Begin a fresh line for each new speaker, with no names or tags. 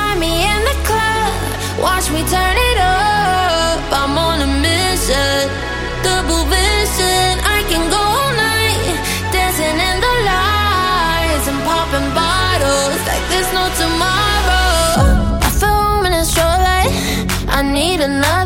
find me in the club, watch me turn it up. I'm on a mission, double vision. I can go all night, dancing in the lights and popping bottles like there's no tomorrow. I feel room in a short light, I need another.